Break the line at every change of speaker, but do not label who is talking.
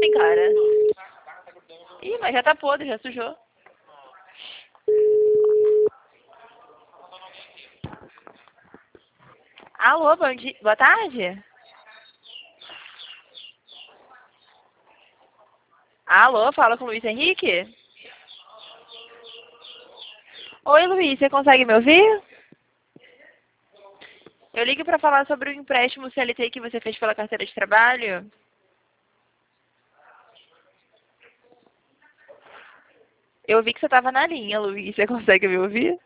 assim, cara? Ih, mas já tá podre, já sujou. Alô, bom dia. Boa tarde. Alô, fala com o Luiz Henrique? Oi, Luiz, você consegue me ouvir? Eu ligo para falar sobre o empréstimo CLT que você fez pela carteira de trabalho. Eu vi que você estava na linha, Luiz. Você consegue me ouvir?